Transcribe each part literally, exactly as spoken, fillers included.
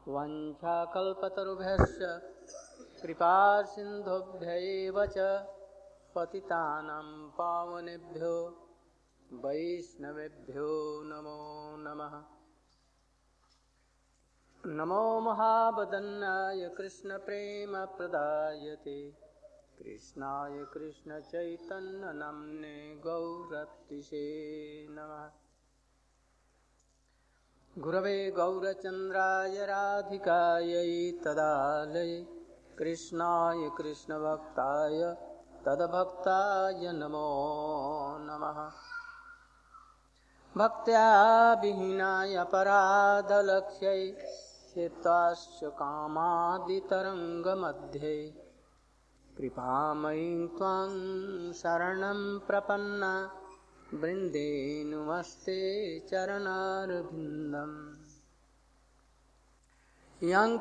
वंशाकल्पतरुभ्यश्च कृपा सिन्धुभ्यैव च पतितानां पावनेभ्यो वैष्णवेभ्यो नमो नमः। नमो महावदन्नाय कृष्णप्रेमप्रदायते कृष्णाय कृष्णचैतन्यनाम्ने गौरतिसे नमः। गुरवे गौरचन्द्राय राधिकायै तदालये कृष्णाय कृष्णभक्ताय तद्भक्ताय नमो नमः। भक्त्या विहीनाय अपराधलक्ष्यै स्थिताश्च कामादितरङ्गमध्ये कृपामयीं त्वां शरणं प्रपन्ना वृन्दे नुमस्ते चरणारविन्दम्। यं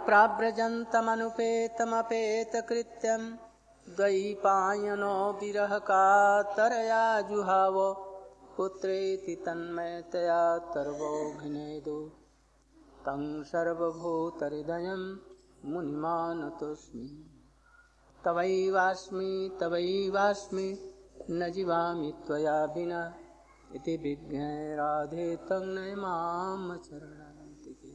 प्राव्रजन्तमनुपेतमपेतकृत्यं द्वैपायनो विरहकातरया जुहावो पुत्रेति तन्मयतया तर्वोऽभिनेदो तं सर्वभूतहृदयं मुनिमानतोऽस्मि। तवैवास्मि तवैवास्मि न जीवामि त्वया विना इति विज्ञाय राधे तं नय मां चरणान्तिके।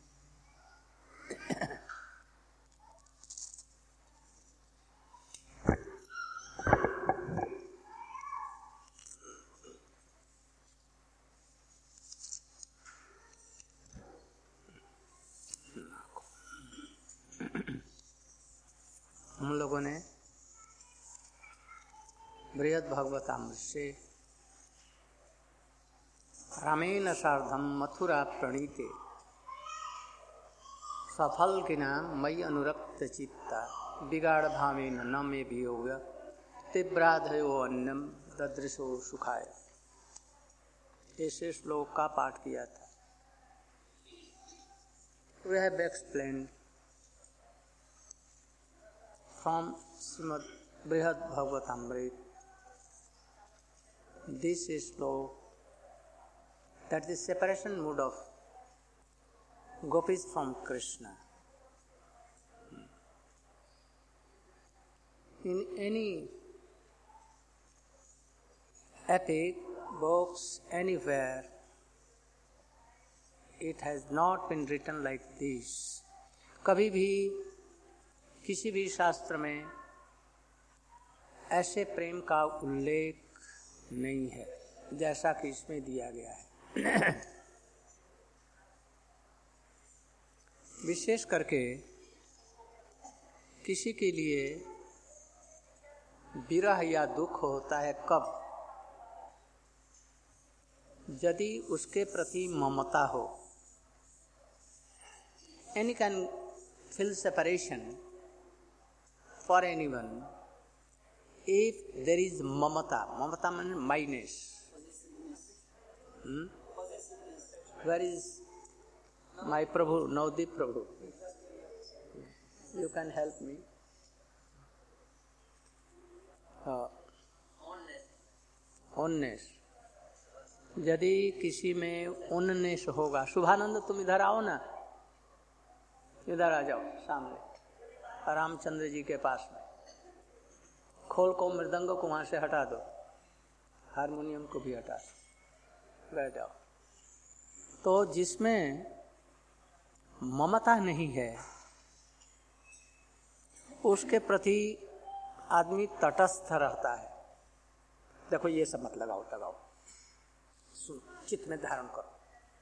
हम लोगों ने बृहद्भागवतामृत से रामेण सार्धम मथुरा प्रणीते सफल किना मयि अनुरक्त चित्ता बिगाड़ भावेन न मे वियोग तीव्राधयो अन्नम ददृशो सुखाय। ऐसे श्लोक का पाठ किया था। We have explained from Srimad Brihad Bhagavatamrita this is sloka that the separation mood of gopis from Krishna. In any epic, books, anywhere, it has not been written like this. कभी भी किसी भी शास्त्र में ऐसे प्रेम का उल्लेख नहीं है जैसा कि इसमें दिया गया है। विशेष करके किसी के लिए विरह या दुख होता है कब? यदि उसके प्रति ममता हो। Any can feel separation for anyone if there is mamata. Mamata means minus. Hmm? Where is my Prabhu, Navdeep Prabhu? You can help me. Uh, oneness. यदि किसी में उन्नेस होगा, शुभानंद तुम इधर आओ ना, इधर आ जाओ सामने रामचंद्र जी के पास में। खोल को मृदंग को वहां से हटा दो, हारमोनियम को भी हटा दो, बैठ जाओ। तो जिसमें ममता नहीं है उसके प्रति आदमी तटस्थ रहता है। देखो ये सब मत लगाओ लगाओ, चित्त में धारण करो।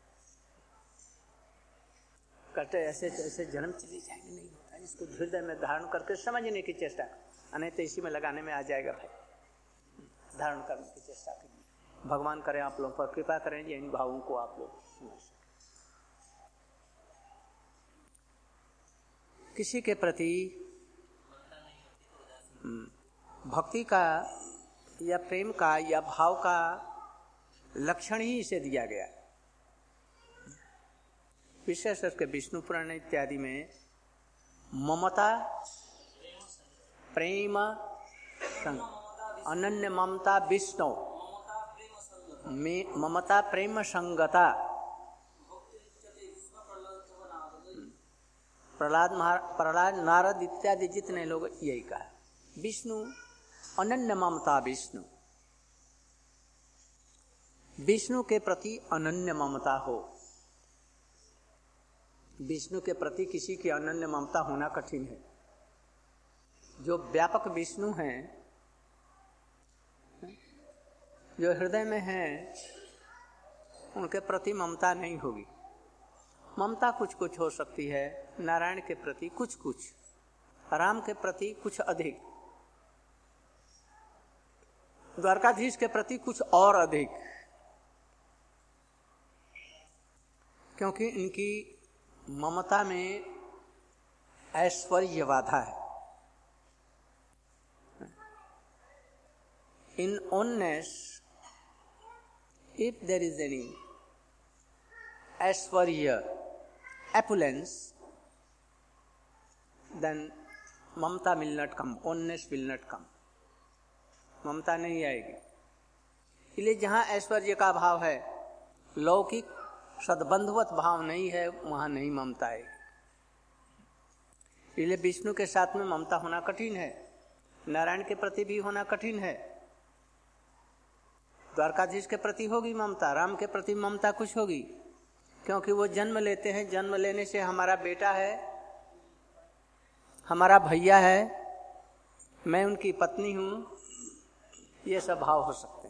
कहते ऐसे ऐसे जन्म चली जाएंगे, नहीं होता, इसको हृदय में धारण करके समझने की चेष्टा कर, नहीं तो इसी में लगाने में आ जाएगा भाई। धारण करने की चेष्टा करिए। भगवान करें आप लोगों पर कृपा करें जी, इन भावों को आप लोग समझ सकें। किसी के प्रति भक्ति का या प्रेम का या भाव का लक्षण ही इसे दिया गया है। विशेष करके विष्णु पुराण इत्यादि में ममता प्रेम अनन्य ममता विष्णु में ममता प्रेम संगता प्रहलाद प्रहलाद नारद इत्यादि जितने लोग यही कहा, विष्णु अनन्य ममता, विष्णु विष्णु के प्रति अनन्य ममता हो। विष्णु के प्रति किसी की अनन्य ममता होना कठिन है। जो व्यापक विष्णु हैं, जो हृदय में हैं, उनके प्रति ममता नहीं होगी। ममता कुछ कुछ हो सकती है, नारायण के प्रति कुछ कुछ, राम के प्रति कुछ अधिक, द्वारकाधीश के प्रति कुछ और अधिक, क्योंकि इनकी ममता में ऐश्वर्य बाधा है। इन ओननेस, if there is any Aishwarya, opulence, then Mamata will not come, oneness will not come, ममता नहीं आएगी। इसलिए जहाँ ऐश्वर्य का भाव है, लौकिक सद्बंधुवत भाव नहीं है, वहाँ नहीं ममता आएगी। इसलिए विष्णु के साथ में ममता होना कठिन है, नारायण के प्रति भी होना कठिन है, द्वारकाधीश के प्रति होगी ममता, राम के प्रति ममता कुछ होगी, क्योंकि वो जन्म लेते हैं। जन्म लेने से हमारा बेटा है, हमारा भैया है, मैं उनकी पत्नी हूँ, ये सब भाव हो सकते हैं।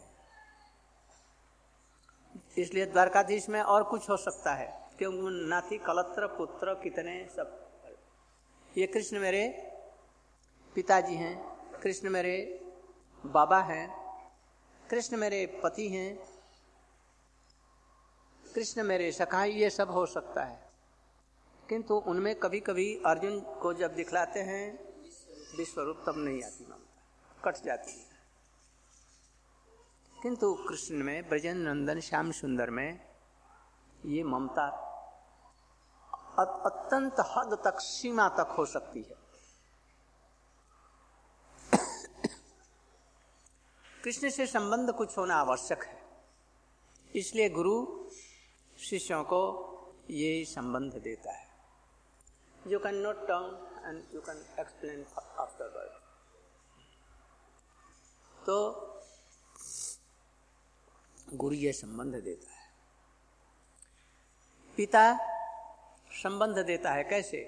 इसलिए द्वारकाधीश में और कुछ हो सकता है, क्योंकि नाती कलत्र पुत्र कितने सब। ये कृष्ण मेरे पिताजी हैं, कृष्ण मेरे बाबा हैं, कृष्ण मेरे पति हैं, कृष्ण मेरे सखा, ये सब हो सकता है। किंतु उनमें कभी कभी अर्जुन को जब दिखलाते हैं विश्वरूप, तब नहीं आती ममता, कट जाती है। किंतु कृष्ण में, ब्रजेंद्र नंदन श्याम सुंदर में ये ममता अत्यंत हद तक, सीमा तक हो सकती है। कृष्ण से संबंध कुछ होना आवश्यक है, इसलिए गुरु शिष्यों को ये संबंध देता है। You can note down and you can explain afterward. तो गुरु ये संबंध देता है। पिता संबंध देता है कैसे?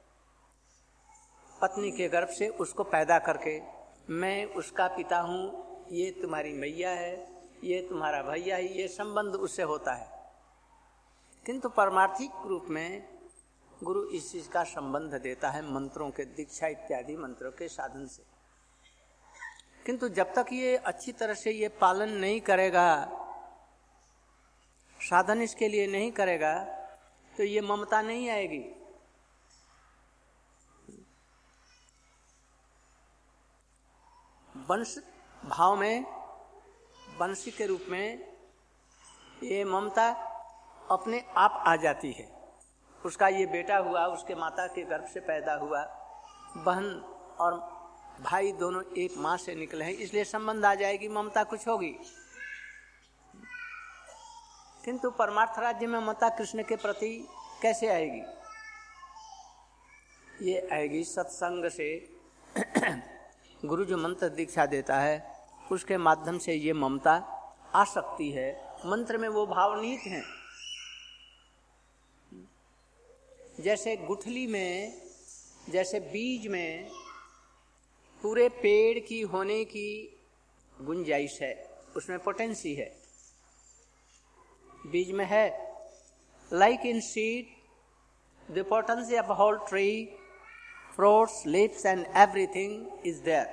पत्नी के गर्भ से उसको पैदा करके, मैं उसका पिता हूँ, ये तुम्हारी मैया है, ये तुम्हारा भैया है, ये संबंध उससे होता है। किंतु परमार्थिक रूप में गुरु इस चीज का संबंध देता है मंत्रों के, दीक्षा इत्यादि मंत्रों के साधन से। किंतु जब तक ये अच्छी तरह से ये पालन नहीं करेगा, साधन इसके लिए नहीं करेगा, तो ये ममता नहीं आएगी। वंश भाव में, वंशी के रूप में ये ममता अपने आप आ जाती है। उसका ये बेटा हुआ, उसके माता के गर्भ से पैदा हुआ, बहन और भाई दोनों एक माँ से निकले हैं, इसलिए संबंध आ जाएगी, ममता कुछ होगी। किंतु परमार्थ राज्य में ममता कृष्ण के प्रति कैसे आएगी? ये आएगी सत्संग से। गुरु जो मंत्र दीक्षा देता है, उसके माध्यम से ये ममता आ सकती है। मंत्र में वो भाव निहित हैं। जैसे गुठली में, जैसे बीज में पूरे पेड़ की होने की गुंजाइश है, उसमें पोटेंसी है, बीज में है। Like in seed, the potency of whole tree, fruits, leaves and everything is there.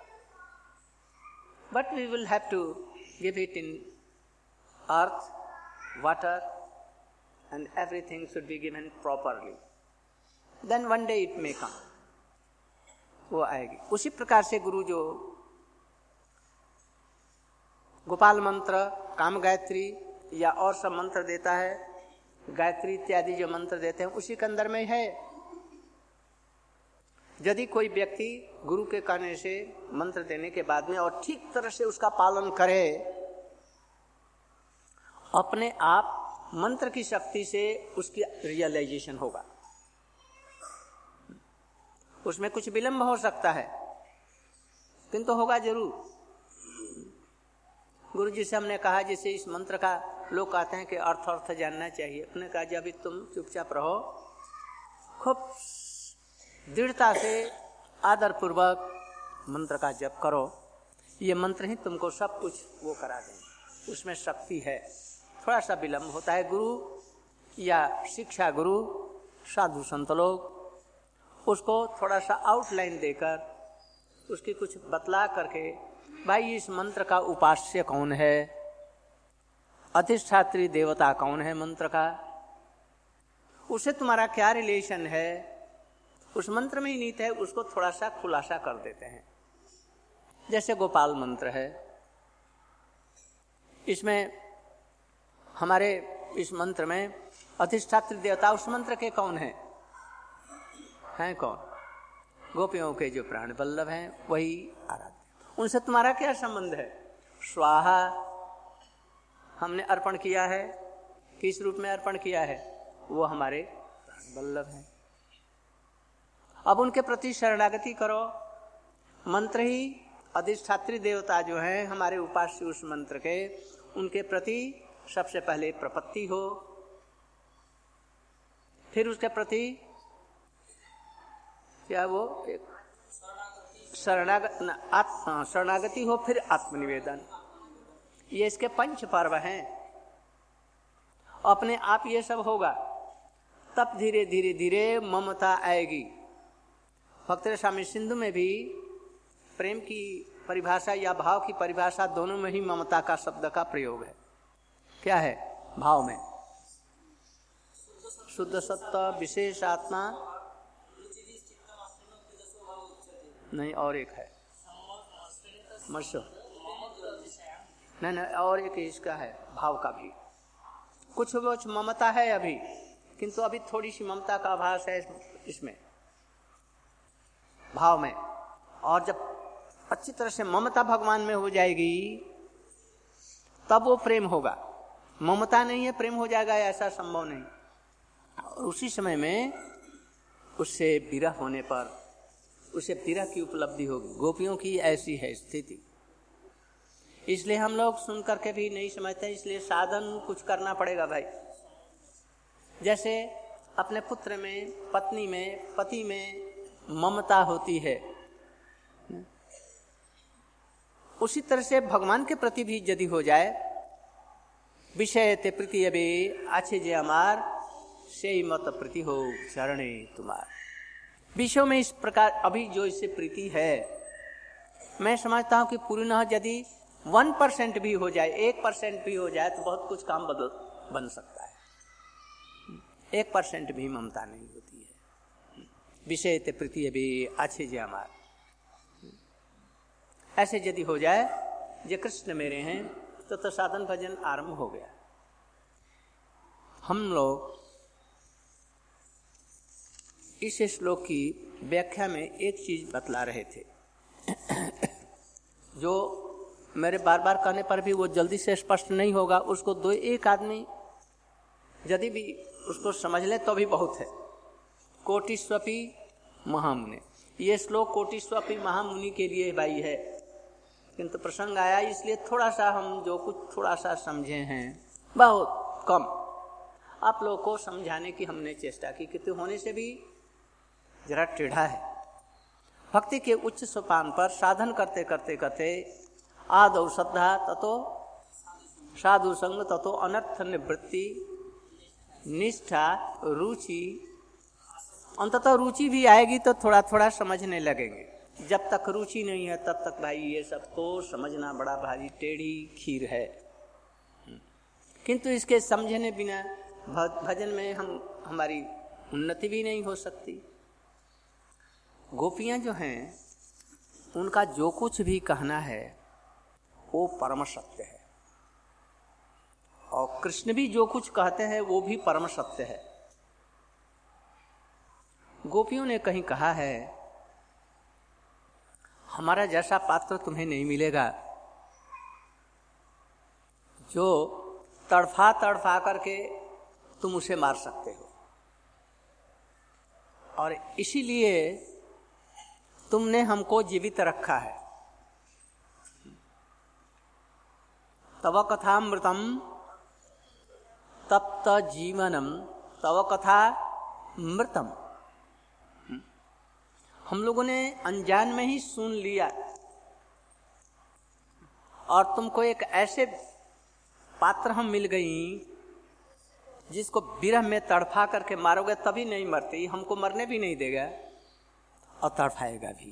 But we will have to give it in earth, water, and everything should be given properly. Then one day it may come. वो आएगी। उसी प्रकार से गुरु जो गोपाल मंत्र, काम गायत्री या और सब मंत्र देता है, गायत्री इत्यादि जो मंत्र देते हैं, उसी के अंदर में है। यदि कोई व्यक्ति गुरु के कहने से मंत्र देने के बाद में और ठीक तरह से उसका पालन करे, अपने आप मंत्र की शक्ति से उसकी रियलाइजेशन होगा। उसमें कुछ विलंब हो सकता है, किंतु होगा जरूर। गुरु जी से हमने कहा, जैसे इस मंत्र का लोग कहते हैं कि अर्थ अर्थ जानना चाहिए, अपने कहा जब तुम चुपचाप रहो, खूब दृढ़ता से आदर पूर्वक मंत्र का जप करो, ये मंत्र ही तुमको सब कुछ वो करा देंगे, उसमें शक्ति है। थोड़ा सा विलंब होता है, गुरु या शिक्षा गुरु साधु संत लोग उसको थोड़ा सा आउटलाइन देकर उसकी कुछ बतला करके, भाई इस मंत्र का उपास्य कौन है, अधिष्ठात्री देवता कौन है मंत्र का, उससे तुम्हारा क्या रिलेशन है, उस मंत्र में ही नीत है, उसको थोड़ा सा खुलासा कर देते हैं। जैसे गोपाल मंत्र है, इसमें हमारे इस मंत्र में अधिष्ठात्री देवता उस मंत्र के कौन है, हैं कौन? गोपियों के जो प्राण वल्लभ हैं वही आराध्य। उनसे तुम्हारा क्या संबंध है? स्वाहा हमने अर्पण किया है, किस रूप में अर्पण किया है? वो हमारे प्राण वल्लभ हैं। अब उनके प्रति शरणागति करो। मंत्र ही अधिष्ठात्री देवता जो हैं हमारे उपास्य उस मंत्र के, उनके प्रति सबसे पहले प्रपत्ति हो, फिर उसके प्रति क्या वो एक शरणागत शरणागति हो, फिर आत्मनिवेदन। ये इसके पंच पर्व हैं। अपने आप ये सब होगा, तब धीरे धीरे धीरे ममता आएगी। भक्त स्वामी सिंधु में भी प्रेम की परिभाषा या भाव की परिभाषा दोनों में ही ममता का शब्द का प्रयोग है। क्या है? भाव में शुद्ध सत्ता, विशेष आत्मा, नहीं और एक है मशो, नहीं नहीं और एक इसका है भाव का भी कुछ कुछ ममता है अभी, किंतु अभी थोड़ी सी ममता का आभास है इसमें भाव में। और जब अच्छी तरह से ममता भगवान में हो जाएगी तब वो प्रेम होगा। ममता नहीं है प्रेम हो जाएगा, ऐसा संभव नहीं। और उसी समय में उससे विरह होने पर उसे विरह की उपलब्धि होगी। गोपियों की ऐसी है स्थिति, इसलिए हम लोग सुन करके भी नहीं समझते, इसलिए साधन कुछ करना पड़ेगा भाई। जैसे अपने पुत्र में, पत्नी में, पति में ममता होती है, उसी तरह से भगवान के प्रति भी यदि हो जाए, विषय ते प्रीति अबे अच्छे जे अमार से मत प्रीति हो चरणे तुम्हार। विषयों में इस प्रकार अभी जो इससे प्रीति है, मैं समझता हूं कि पूर्ण यदि वन परसेंट भी हो जाए, एक परसेंट भी हो जाए तो बहुत कुछ काम बदल बन सकता है। एक परसेंट भी ममता नहीं होती है। विषय ते प्रीति अभी अच्छे जे अमार, ऐसे यदि हो जाए जे कृष्ण मेरे हैं तो, तो साधन भजन आरंभ हो गया। हम लोग इस श्लोक की व्याख्या में एक चीज बतला रहे थे जो मेरे बार बार कहने पर भी वो जल्दी से स्पष्ट नहीं होगा। उसको दो एक आदमी यदि भी उसको समझ ले तो भी बहुत है। कोटिस्वपी महामुनि, ये श्लोक कोटिस्वपी महामुनि के लिए भाई है, किंतु प्रसंग आया इसलिए थोड़ा सा हम जो कुछ थोड़ा सा समझे हैं, बहुत कम आप लोगों को समझाने की हमने चेष्टा की, किंतु होने से भी जरा टेढ़ा है। भक्ति के उच्च सोपान पर साधन करते करते करते आदौ श्रद्धा ततो साधु संग ततो अनर्थ निवृत्ति निष्ठा रुचि, अंततः रुचि भी आएगी तो थोड़ा थोड़ा समझने लगेंगे। जब तक रुचि नहीं है तब तक भाई ये सब तो समझना बड़ा भारी टेढ़ी खीर है। किंतु इसके समझने बिना भजन में हम हमारी उन्नति भी नहीं हो सकती। गोपियां जो हैं उनका जो कुछ भी कहना है वो परम सत्य है, और कृष्ण भी जो कुछ कहते हैं वो भी परम सत्य है। गोपियों ने कहीं कहा है, हमारा जैसा पात्र तुम्हें नहीं मिलेगा जो तड़फा तड़फा करके तुम उसे मार सकते हो। और इसीलिए तुमने हमको जीवित रखा है। तव कथामृतम तप्त जीवनम तव कथा मृतम। हम लोगों ने अनजान में ही सुन लिया और तुमको एक ऐसे पात्र हम मिल गई जिसको विरह में तड़फा करके मारोगे तभी नहीं मरती, हमको मरने भी नहीं देगा और तड़फाएगा भी।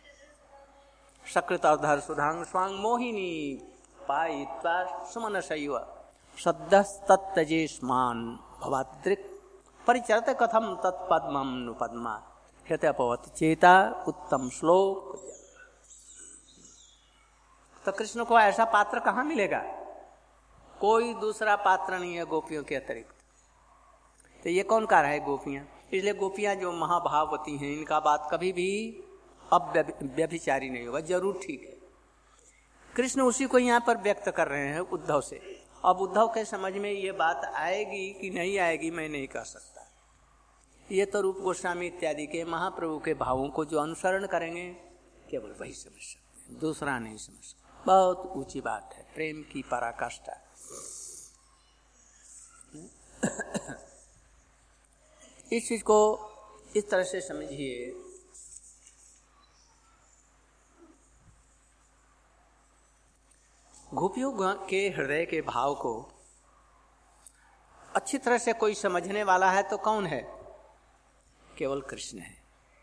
सकृत अधर सुधांग स्वांग मोहिनी पायित्वा सुमन शैव सद्यस्तत्तजेष्मान भवादृक् परिचरत कथम तत्पद्मं नु पद्मा ह्यतपवत चेता उत्तम श्लोक। तो कृष्ण को ऐसा पात्र कहाँ मिलेगा? कोई दूसरा पात्र नहीं है गोपियों के अतिरिक्त। तो ये कौन कह रहा है गोपियां? इसलिए गोपियां जो महाभाववती हैं इनका बात कभी भी अब व्यभिचारी नहीं होगा, जरूर ठीक है। कृष्ण उसी को यहाँ पर व्यक्त कर रहे हैं उद्धव से। अब उद्धव के समझ में ये बात आएगी कि नहीं आएगी मैं नहीं कह सकता। ये तो रूप गोस्वामी इत्यादि के महाप्रभु के भावों को जो अनुसरण करेंगे केवल वही समझ सकते हैं, दूसरा नहीं समझ सकते। बहुत ऊंची बात है, प्रेम की पराकाष्ठा। इस चीज को इस तरह से समझिए, गोपियों के हृदय के भाव को अच्छी तरह से कोई समझने वाला है तो कौन है? केवल कृष्ण है।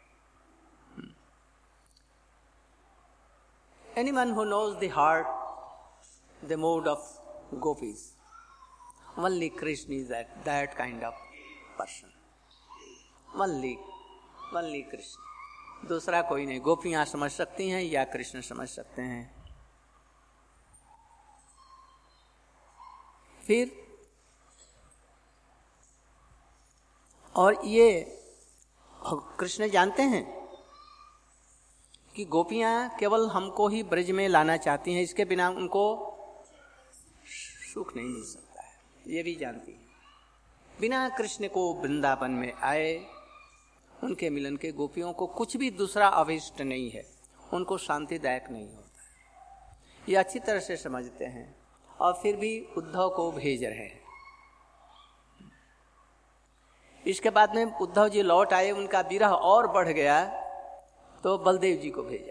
Anyone who knows the heart, the mood of gopis, only Krishna is that, that kind of person. Only, only Krishna. दूसरा कोई नहीं। गोपियां समझ सकती हैं या कृष्ण समझ सकते हैं। फिर और ये कृष्ण जानते हैं कि गोपियां केवल हमको ही ब्रज में लाना चाहती हैं, इसके बिना उनको सुख नहीं मिल सकता है, ये भी जानती है। बिना कृष्ण को वृंदावन में आए उनके मिलन के गोपियों को कुछ भी दूसरा अभिष्ट नहीं है, उनको शांतिदायक नहीं होता है। ये अच्छी तरह से समझते हैं और फिर भी उद्धव को भेज रहे हैं। इसके बाद में उद्धव जी लौट आए, उनका विरह और बढ़ गया तो बलदेव जी को भेजा।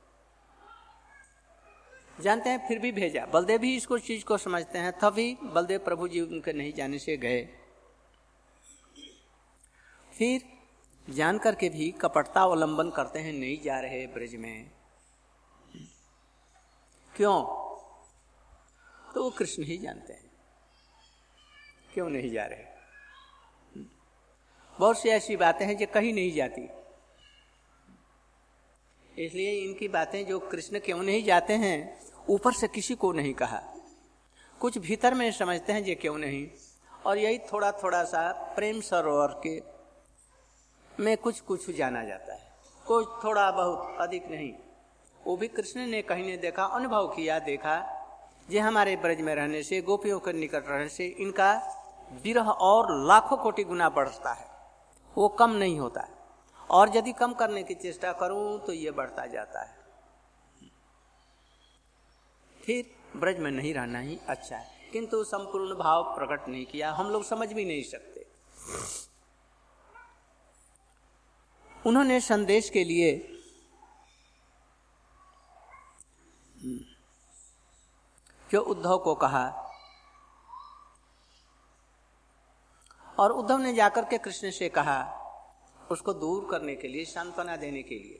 जानते हैं फिर भी भेजा, बलदेव भी इसको चीज को समझते हैं, तभी बलदेव प्रभु जी उनके नहीं जाने से गए। फिर जान करके भी कपटता अवलंबन करते हैं, नहीं जा रहे ब्रज में। क्यों? तो वो कृष्ण ही जानते हैं क्यों नहीं जा रहे। बहुत सी ऐसी बातें हैं जो कहीं नहीं जाती, इसलिए इनकी बातें जो कृष्ण क्यों नहीं जाते हैं ऊपर से किसी को नहीं कहा, कुछ भीतर में समझते हैं ये क्यों नहीं। और यही थोड़ा थोड़ा सा प्रेम सरोवर के में कुछ कुछ जाना जाता है, कुछ थोड़ा बहुत, अधिक नहीं। वो भी कृष्ण ने कहीं ने देखा, अनुभव किया, देखा ये हमारे ब्रज में रहने से, गोपियों के निकट रहने से इनका विरह और लाखों कोटि गुना बढ़ता है, वो कम नहीं होता है। और यदि कम करने की चेष्टा करूं तो ये बढ़ता जाता है। फिर ब्रज में नहीं रहना ही अच्छा है, किंतु संपूर्ण भाव प्रकट नहीं किया, हम लोग समझ भी नहीं सकते। उन्होंने संदेश के लिए जो उद्धव को कहा और उद्धव ने जाकर के कृष्ण से कहा, उसको दूर करने के लिए, सांत्वना देने के लिए।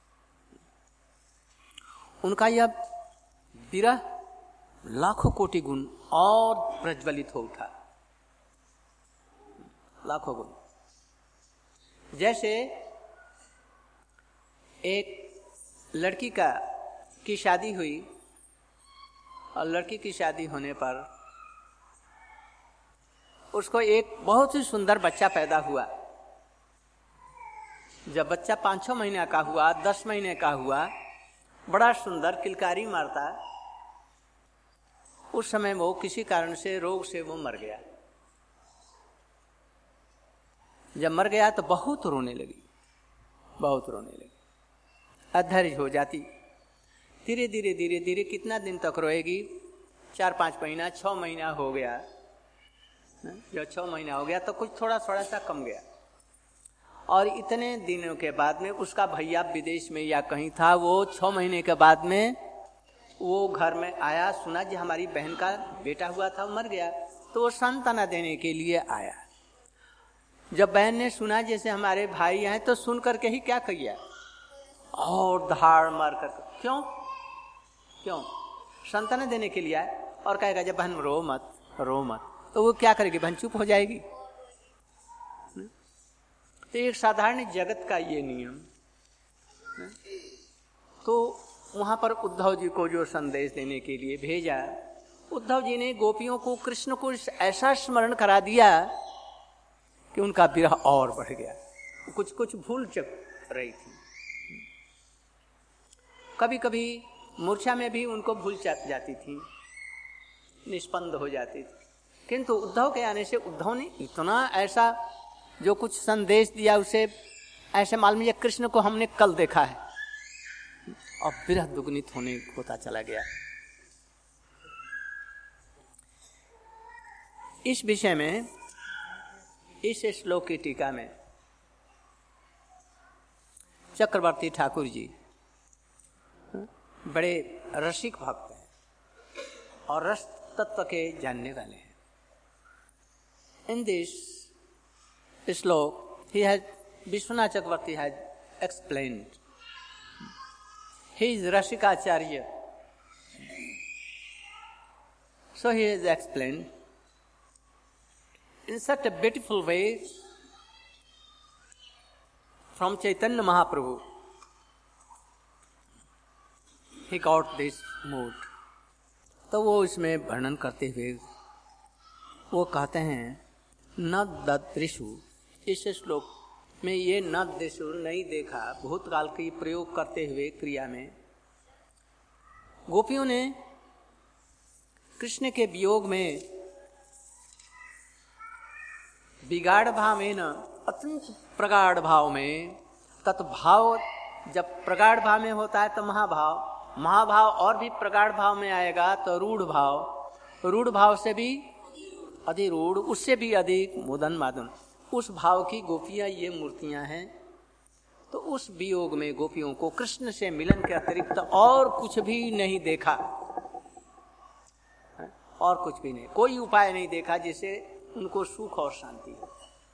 उनका यह विरह लाखों कोटि गुण और प्रज्वलित हो उठा, लाखों गुण। जैसे एक लड़की का की शादी हुई और लड़की की शादी होने पर उसको एक बहुत ही सुंदर बच्चा पैदा हुआ। जब बच्चा पाँच छः महीने का हुआ, दस महीने का हुआ, बड़ा सुंदर किलकारी मारता, उस समय वो किसी कारण से रोग से वो मर गया। जब मर गया तो बहुत रोने लगी, बहुत रोने लगी। अधैर्य हो जाती। धीरे धीरे धीरे धीरे कितना दिन तक रोएगी? चार पाँच महीना, छः महीना हो गया। जब छः महीना हो गया तो कुछ थोड़ा थोड़ा सा कम गया। और इतने दिनों के बाद में उसका भैया विदेश में या कहीं था, वो छः महीने के बाद में वो घर में आया, सुना जी हमारी बहन का बेटा हुआ था, मर गया। तो वो सांत्वना देने के लिए आया। जब बहन ने सुना जैसे हमारे भाई हैं, तो सुन करके ही क्या किया, और धाड़ मार कर, क्यों क्यों सांत्वना देने के लिए आया। और कहेगा जब बहन रो मत रो मत, तो वो क्या करेगी? बहन चुप हो जाएगी। तो एक साधारण जगत का ये नियम। तो वहां पर उद्धव जी को जो संदेश देने के लिए भेजा, उद्धव जी ने गोपियों को कृष्ण को ऐसा स्मरण करा दिया कि उनका विरह और बढ़ गया। कुछ कुछ भूल चुक रही थी, कभी कभी मूर्छा में भी उनको भूल जाती थी, निष्पन्द हो जाती थी। किंतु उद्धव के आने से उद्धव ने इतना ऐसा जो कुछ संदेश दिया, उसे ऐसे मालूम है कृष्ण को हमने कल देखा है, और विरह दुगुनित होने होता चला गया। इस विषय में इस श्लोक की टीका में चक्रवर्ती ठाकुर जी बड़े रसिक भक्त हैं और रस तत्व के जानने वाले हैं। In this shlok he has Vishwanath Chakravarti has explained. He is Rasikacharya, so he has explained in such a beautiful way from Chaitanya Mahaprabhu. He got this mood. तो वो इसमें वर्णन करते हुए वो कहते हैं न ददृशु, इस श्लोक में ये न दृशु नहीं देखा, भूतकाल की प्रयोग करते हुए क्रिया में गोपियों ने कृष्ण के वियोग में बिगाड़ भाव में न अत्यंत प्रगाढ़ भाव में, तत्भाव जब प्रगाढ़ भाव में होता है तो महाभाव, महाभाव और भी प्रगाढ़ भाव में आएगा तो रूढ़ भाव, रूढ़ भाव से भी अधिक रूढ़, उससे भी अधिक मुदन मादन, उस भाव की गोपियां ये मूर्तियां हैं। तो उस वियोग में गोपियों को कृष्ण से मिलन के अतिरिक्त और कुछ भी नहीं देखा, और कुछ भी नहीं, कोई उपाय नहीं देखा जिससे उनको सुख और शांति हो।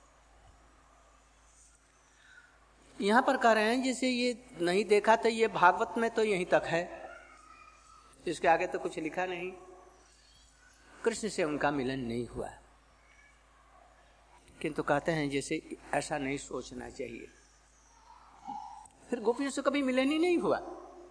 यहां पर कह रहे हैं जैसे ये नहीं देखा तो ये भागवत में तो यहीं तक है, इसके आगे तो कुछ लिखा नहीं। कृष्ण से उनका मिलन नहीं हुआ, किंतु कहते हैं जैसे ऐसा नहीं सोचना चाहिए। फिर गोपियों से कभी मिलन ही नहीं हुआ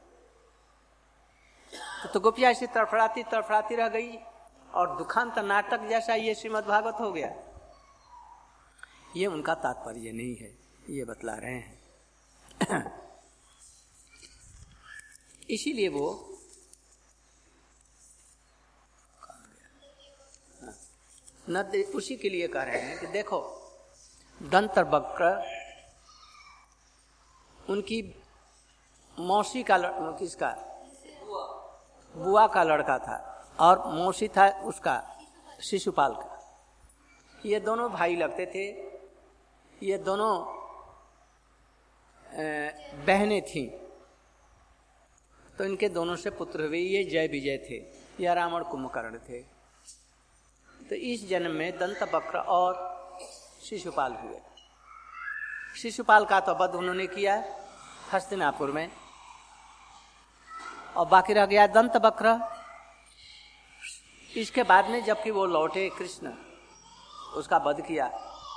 तो, तो गोपियां ऐसी तड़फड़ाती तड़फड़ाती रह गई और दुखांत नाटक जैसा ये श्रीमद् भागवत हो गया। ये उनका तात्पर्य नहीं है, ये बतला रहे हैं। इसीलिए वो न उसी के लिए कह रहे हैं कि देखो दंत वक्र उनकी मौसी का लड़का, किसका बुआ का लड़का था, और मौसी था उसका शिशुपाल का। ये दोनों भाई लगते थे, ये दोनों बहनें थीं, तो इनके दोनों से पुत्र हुए। ये जय विजय थे, या रावण कुंभकर्ण थे। तो इस जन्म में दंतवक्र और शिशुपाल हुए। शिशुपाल का तो वध उन्होंने किया हस्तिनापुर में, और बाकी रह गया दंतवक्र। इसके बाद में जबकि वो लौटे कृष्ण, उसका वध किया,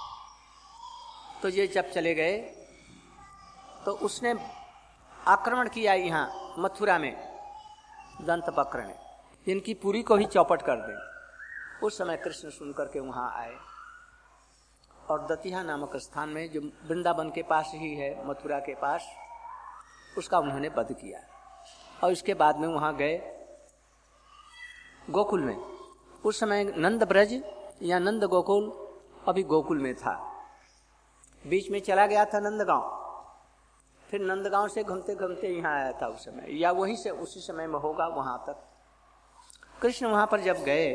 तो ये जब चले गए तो उसने आक्रमण किया यहाँ मथुरा में दंतवक्र ने, जिनकी पूरी को ही चौपट कर दें। उस समय कृष्ण सुन करके वहाँ आए और दतिया नामक स्थान में, जो वृंदावन के पास ही है, मथुरा के पास, उसका उन्होंने वध किया। और इसके बाद में वहाँ गए गोकुल में। उस समय नंद ब्रज या नंद गोकुल अभी गोकुल में था, बीच में चला गया था नंदगांव, फिर नंदगांव से घूमते घूमते यहाँ आया था उस समय, या वहीं से उसी समय में होगा वहां तक। कृष्ण वहां पर जब गए,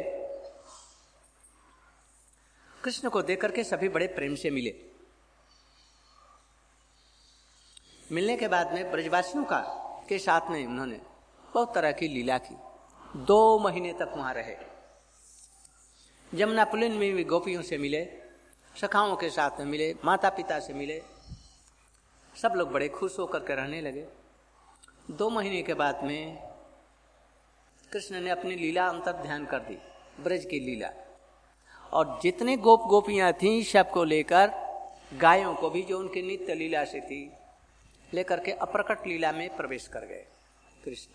कृष्ण को देख करके सभी बड़े प्रेम से मिले। मिलने के बाद में ब्रजवासियों का के साथ में उन्होंने बहुत तरह की लीला की। दो महीने तक वहां रहे। जमुना पुलिन में भी गोपियों से मिले, सखाओं के साथ में मिले, माता पिता से मिले। सब लोग बड़े खुश होकर के रहने लगे। दो महीने के बाद में कृष्ण ने अपनी लीला अंतर ध्यान कर दी, ब्रज की लीला। और जितने गोप गोपियां थीं सबको लेकर, गायों को भी जो उनकी नित्य लीला से थी लेकर के अप्रकट लीला में प्रवेश कर गए। कृष्ण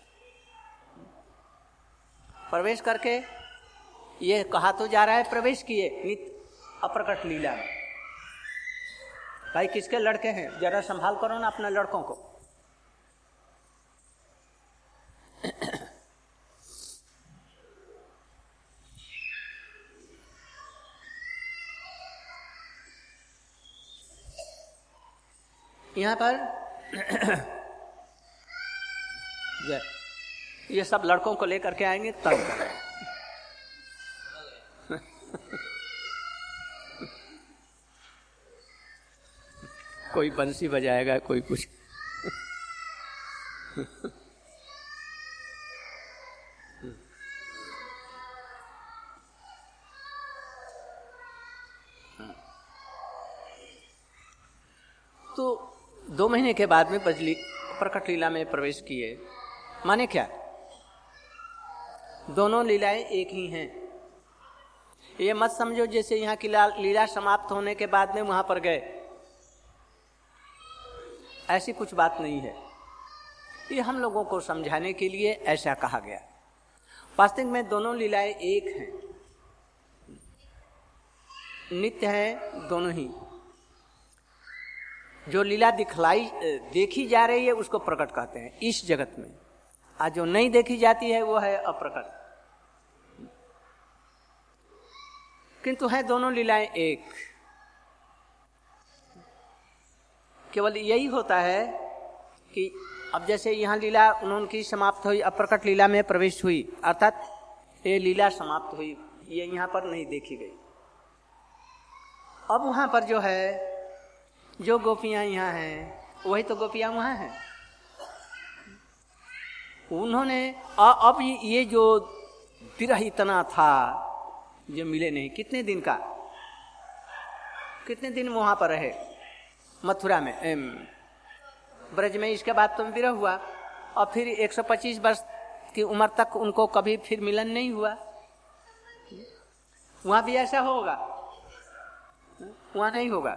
प्रवेश करके ये कहा तो जा रहा है प्रवेश किए नित्य अप्रकट लीला में। भाई किसके लड़के हैं, जरा संभाल करो ना अपने लड़कों को। यहाँ पर ये सब लड़कों को लेकर के आएंगे तब कोई बंसी बजाएगा, कोई कुछ। तो दो महीने के बाद में बजली प्रकट लीला में प्रवेश किए। माने क्या, दोनों लीलाएं एक ही हैं। ये मत समझो जैसे यहाँ की लीला समाप्त होने के बाद में वहां पर गए, ऐसी कुछ बात नहीं है। ये हम लोगों को समझाने के लिए ऐसा कहा गया। वास्तविक में दोनों लीलाएं एक हैं, नित्य हैं दोनों ही। जो लीला दिखलाई देखी जा रही है उसको प्रकट कहते हैं इस जगत में, आज जो नहीं देखी जाती है वो है अप्रकट। किंतु है दोनों लीलाएं एक। केवल यही होता है कि अब जैसे यहाँ लीला उनकी समाप्त हुई, अप्रकट लीला में प्रवेश हुई, अर्थात ये लीला समाप्त हुई, ये यहाँ पर नहीं देखी गई। अब वहां पर जो है, जो गोपियां यहाँ हैं वही तो गोपियां वहां हैं। उन्होंने अब ये जो विरह इतना था जो मिले नहीं, कितने दिन का, कितने दिन वहां पर रहे मथुरा में, ब्रज में। इसके बाद तो विरह हुआ और फिर एक सौ पच्चीस वर्ष की उम्र तक उनको कभी फिर मिलन नहीं हुआ। वहां भी ऐसा होगा? वहां नहीं होगा।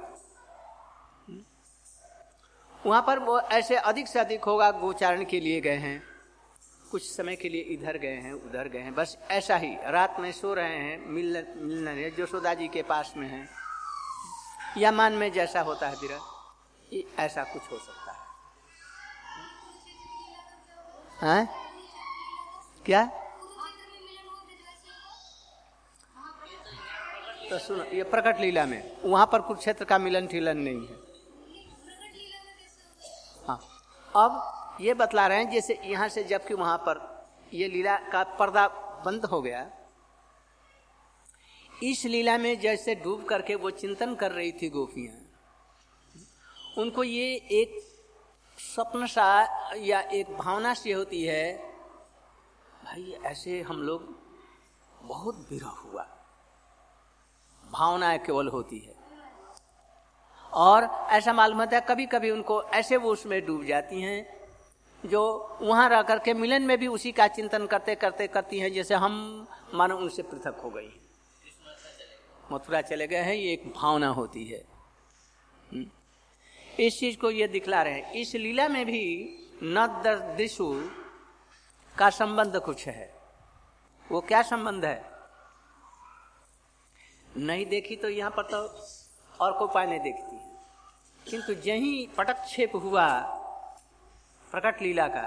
वहां पर वो ऐसे अधिक से अधिक होगा, गोचारण के लिए गए हैं, कुछ समय के लिए इधर गए हैं उधर गए हैं, बस ऐसा ही। रात में सो रहे हैं, मिलने मिलने यशोदा जी के पास में हैं, या मान में जैसा होता है विरह, ऐसा कुछ हो सकता है। हैं? क्या? तो सुनो, ये प्रकट लीला में, वहां पर कुरुक्षेत्र का मिलन ठिलन नहीं है। हाँ, अब ये बतला रहे हैं जैसे यहाँ से जबकि वहां पर ये लीला का पर्दा बंद हो गया, इस लीला में जैसे डूब करके वो चिंतन कर रही थी गोपियां, उनको ये एक स्वप्न सा या एक भावना सी होती है, भाई ऐसे हम लोग बहुत विरह हुआ, भावना केवल होती है। और ऐसा मालूम होता है कभी कभी उनको ऐसे वो उसमें डूब जाती हैं जो वहां रह करके मिलन में भी उसी का चिंतन करते करते करती हैं, जैसे हम मानो उनसे पृथक हो गई, मथुरा चले गए हैं। ये एक भावना होती है। इस चीज को ये दिखला रहे हैं। इस लीला में भी न दृशु का संबंध कुछ है। वो क्या संबंध है? नहीं देखी तो यहाँ पर तो और कोई उपाय नहीं देखती, किंतु यही पटक्षेप हुआ प्रकट लीला का,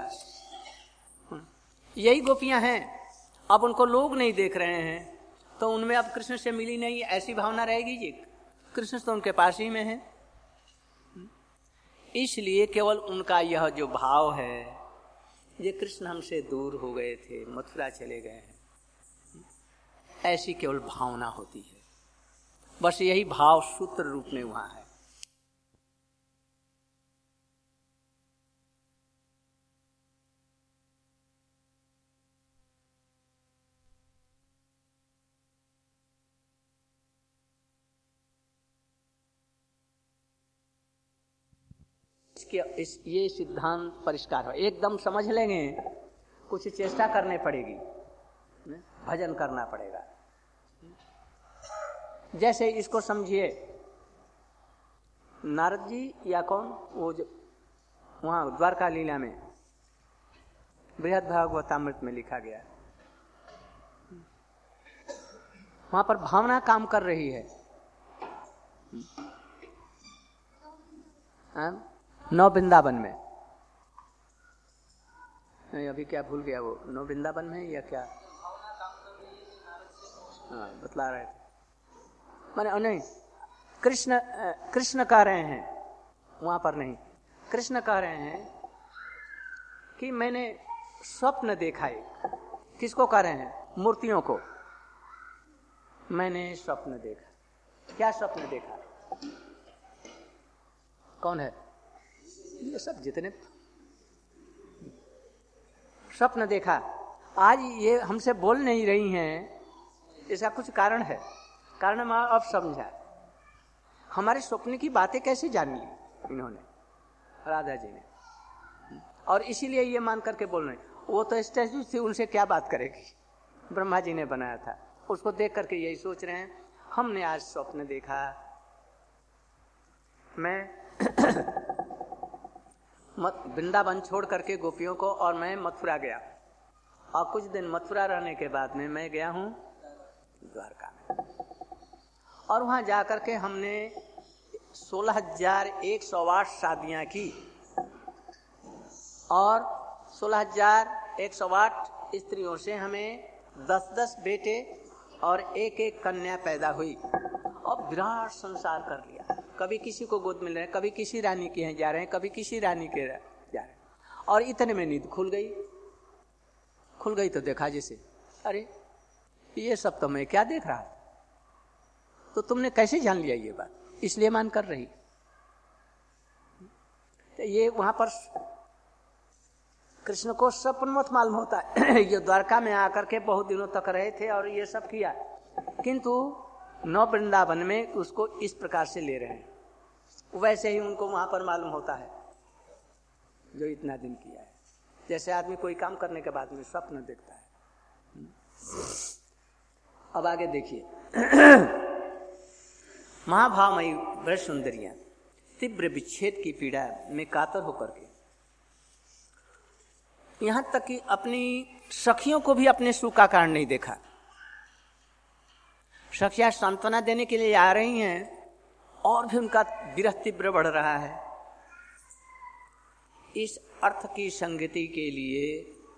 यही गोपियां हैं। अब उनको लोग नहीं देख रहे हैं तो उनमें अब कृष्ण से मिली नहीं, ऐसी भावना रहेगी जी। कृष्ण तो उनके पास ही में है। इसलिए केवल उनका यह जो भाव है, ये कृष्ण हमसे दूर हो गए थे, मथुरा चले गए हैं, ऐसी केवल भावना होती है। बस यही भाव सूत्र रूप में वहां है। इसके इस ये सिद्धांत परिष्कार है, एकदम समझ लेंगे, कुछ चेष्टा करनी पड़ेगी, भजन करना पड़ेगा। जैसे इसको समझिए, नारद जी या कौन, वो जो वहां द्वारका लीला में बृहद भागवतामृत में लिखा गया, वहां पर भावना काम कर रही है। नौ वृंदावन में, नहीं अभी क्या भूल गया, वो नौ वृंदावन में या क्या, हाँ बतला रहे थे। माने नहीं, कृष्ण कृष्ण कह रहे हैं, वहां पर नहीं, कृष्ण कह रहे हैं कि मैंने स्वप्न देखा है। किसको कह रहे हैं? मूर्तियों को। मैंने स्वप्न देखा। क्या स्वप्न देखा? कौन है? ये सब जितने स्वप्न देखा, आज ये हमसे बोल नहीं रही हैं, इसका कुछ कारण है। कारण मैं अब समझा, हमारे स्वप्न की बातें कैसे जान ली इन्होंने, राधा जी ने, और इसीलिए ये मान करके बोल रहे। वो तो स्टैचू थी, उनसे क्या बात करेगी, ब्रह्मा जी ने बनाया था, उसको देख करके यही सोच रहे हैं, हमने आज स्वप्न देखा, मैं वृंदावन छोड़ करके गोपियों को, और मैं मथुरा गया, और कुछ दिन मथुरा रहने के बाद में मैं गया हूं द्वारका में, और वहां जाकर के हमने सोलह हजार एक सौ आठ शादियां की, और सोलह हजार एक सौ आठ स्त्रियों से हमें दस दस बेटे और एक एक कन्या पैदा हुई, और विराट संसार कर लिया। कभी किसी को गोद मिल रहे हैं, कभी किसी रानी के यहाँ जा रहे हैं, कभी किसी रानी के जा रहे हैं, और इतने में नींद खुल गई। खुल गई तो देखा जैसे, अरे ये सब तो मैं क्या देख रहा था। तो तुमने कैसे जान लिया ये बात? इसलिए मान कर रही। तो ये वहां पर कृष्ण को स्वप्न मत मालूम होता है। ये द्वारका में आकर के बहुत दिनों तक रहे थे और ये सब किया, किंतु नौ वृंदावन में उसको इस प्रकार से ले रहे हैं। वैसे ही उनको वहां पर मालूम होता है जो इतना दिन किया है। जैसे आदमी कोई काम करने के बाद में स्वप्न देखता है। अब आगे देखिए, महाभावमयी ब्रज सुंदरियां तीव्र विच्छेद की पीड़ा में कातर होकर के, यहां तक कि अपनी सखियों को भी अपने सुख का कारण नहीं देखा। सखियां सांत्वना देने के लिए आ रही हैं, और भी उनका विरह तीव्र बढ़ रहा है। इस अर्थ की संगति के लिए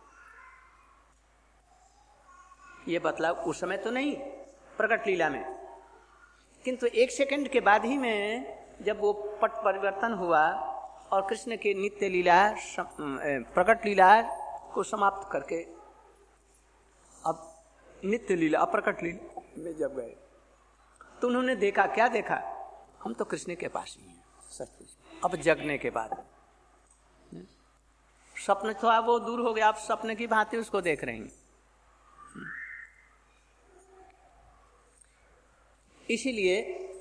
ये बतलाव उस समय तो नहीं, प्रकट लीला में, किंतु एक सेकंड के बाद ही में जब वो पट परिवर्तन हुआ और कृष्ण के नित्य लीला प्रकट लीला को समाप्त करके अब नित्य लीला अप्रकट लीला में जब गए, तो उन्होंने देखा, क्या देखा? हम तो कृष्ण के पास ही हैं सचमुच। अब जगने के बाद स्वप्न तो अब वो दूर हो गया, आप स्वप्न की भांति उसको देख रहे हैं। इसीलिए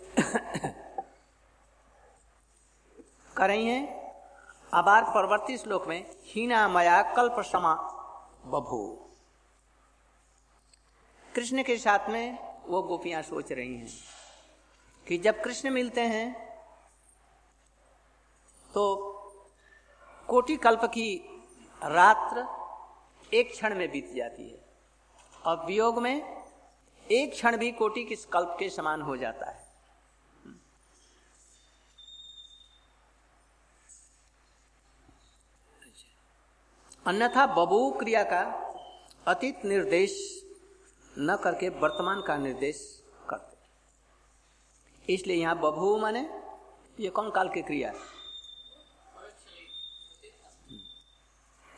कर रही हैं अबार परवर्ती श्लोक में, हीना मया कल्प समा बभू। कृष्ण के साथ में वो गोपियां सोच रही हैं कि जब कृष्ण मिलते हैं तो कोटि कल्प की रात्र एक क्षण में बीत जाती है, और वियोग में एक क्षण भी कोटि किस कल्प के समान हो जाता है। अन्यथा बभू क्रिया का अतीत निर्देश न करके वर्तमान का निर्देश करते, इसलिए यहां बभू माने ये कौन काल की क्रिया है?